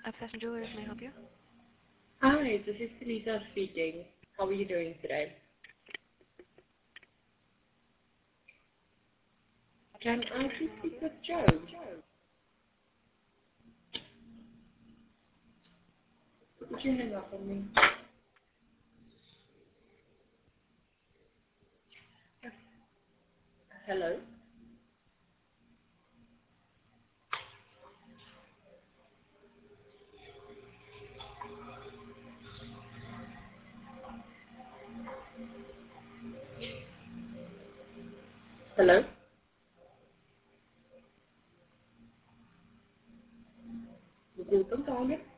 Fashion Jewelers, may I help you? Hi, this is Lisa speaking. How are you doing today? Can I please speak with Joe? Would you hang up on me? Hello? Hello? Guten Tag.